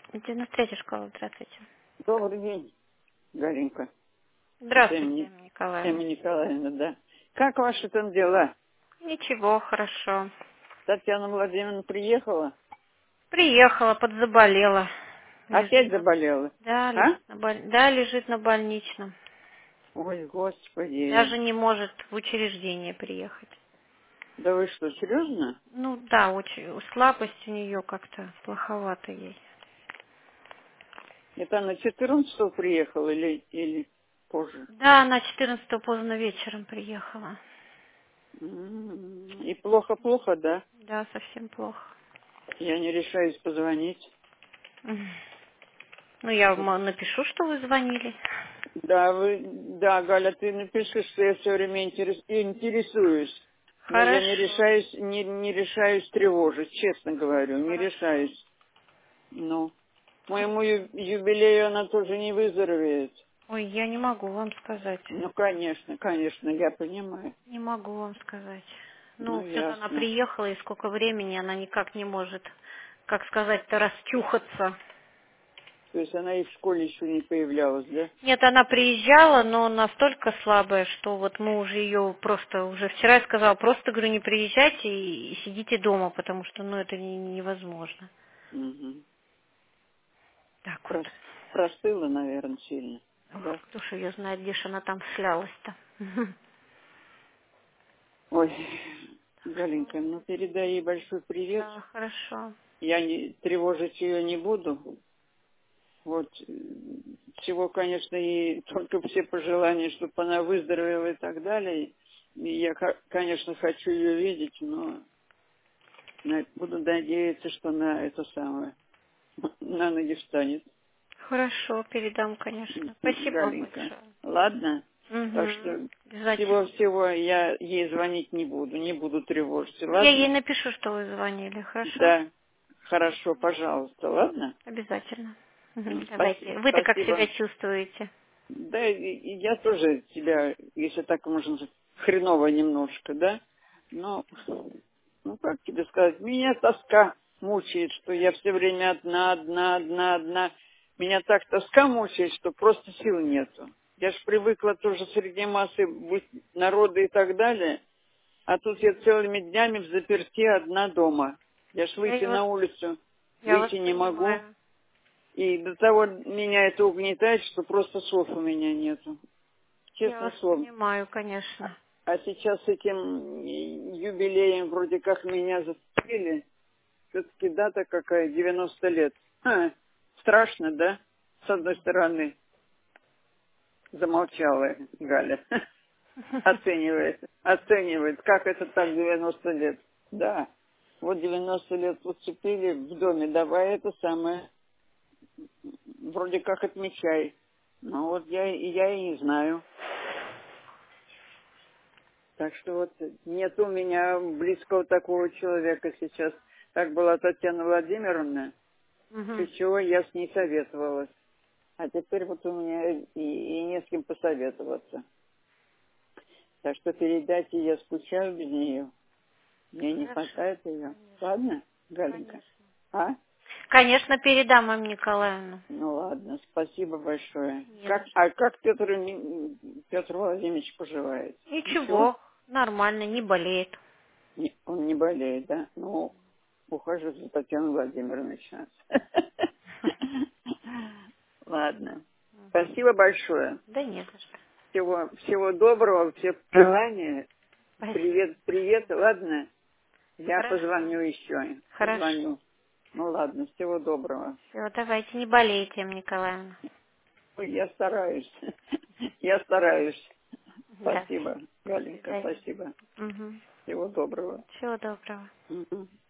93-я школа, здравствуйте. Добрый день, Галинка. Это Здравствуйте, Эмма Эмма Николаевна. Николаевна, да. Как ваши там дела? Ничего, хорошо. Татьяна Владимировна приехала? Приехала, подзаболела. Лежит Опять на... заболела? Да, А? да, лежит на больничном. Ой, господи. Даже не может в учреждение приехать. Да вы что, серьезно? Ну да, очень слабость у нее как-то плоховато ей. Это она 14 приехала или позже? Да, она 14-го поздно вечером приехала. И плохо-плохо, да? Да, совсем плохо. Я не решаюсь позвонить. Мгм. Ну, я вам напишу, что вы звонили. Да, Галя, ты напиши, что я все время интересуюсь. Но я не Хорошо. решаюсь, не решаюсь тревожить, честно говорю, не Хорошо. решаюсь. Ну, к моему юбилею она тоже не выздоровеет. Ой, я не могу вам сказать. Ну, конечно, я понимаю. Не могу вам сказать. Ну, Ну, все-то она ясно. приехала, и сколько времени она никак не может, как сказать-то, расчухаться. То есть она и в школе еще не появлялась, да? Нет, она приезжала, но настолько слабая, что вот мы уже ее просто, уже вчера я сказала, просто, говорю, не приезжайте и сидите дома, потому что, ну, это невозможно. Угу. Так вот. Простыла, наверное, сильно, Ох, да? кто ж ее знает, где ж она там шлялась-то. Ой, Галенька, ну передай ей большой привет. Да, хорошо. Я тревожить ее не буду. Вот, всего, конечно, и только все пожелания, чтобы она выздоровела и так далее. И я, конечно, хочу ее видеть, но буду надеяться, что на это самое, на ноги встанет Хорошо, передам, конечно. Спасибо вам Галенька. большое. Ладно? Так Угу. что Обязательно. всего-всего я ей звонить не буду тревожить, Я ей ладно? напишу, что вы звонили, хорошо? Да, хорошо, пожалуйста, ладно? Обязательно. Мгм, Спасибо. давайте. Вы-то как себя Спасибо. чувствуете? Да, и я тоже тебя, если так можно сказать, хреново немножко, да? Но, ну как тебе сказать, меня тоска мучает, что я все время одна. Меня так тоска мучает, что просто сил нету. Я ж привыкла тоже среди массы быть народа и так далее, а тут я целыми днями в заперти одна дома. Я ж выйти на улицу, Я вас выйти не могу. понимаю. И до того меня это угнетает, что просто слов у меня нету. Я Честное вас слово. понимаю, конечно. А сейчас с этим юбилеем вроде как меня зацепили. Все-таки дата какая, 90 лет. Страшно, да? С одной стороны, замолчала Галя. Оценивает, как это так 90 лет. Да, вот 90 лет уцепили в доме, давай это самое, вроде как отмечай. Ну вот я и не знаю. Так что вот нет у меня близкого такого человека сейчас. Так была Татьяна Владимировна, Мгм. из чего я с ней советовалась. А теперь вот у меня и не с кем посоветоваться. Так что передайте, я скучаю без нее. Мне не Хорошо. хватает ее. Ладно, Галенька? Конечно. А? Конечно, передам вам Николаевну. Ну ладно, спасибо большое. Не за Как Петр Владимирович поживает? что. Ничего? Ничего, нормально, не болеет. Он не болеет, да? Ну, ухожу за Татьяной Владимировной сейчас. Ладно. Спасибо большое. Да не за что. Всего доброго, все пожелания. Спасибо. Привет, ладно? Я Хорошо. позвоню еще. Хорошо. Позвоню. Ну ладно, всего доброго. Все, давайте, не болейте, Эмма Николаевна. Ой, я стараюсь. Я стараюсь. Да. Спасибо, До Галенька, свидания. спасибо. Угу. Всего доброго. Всего доброго. Мгм.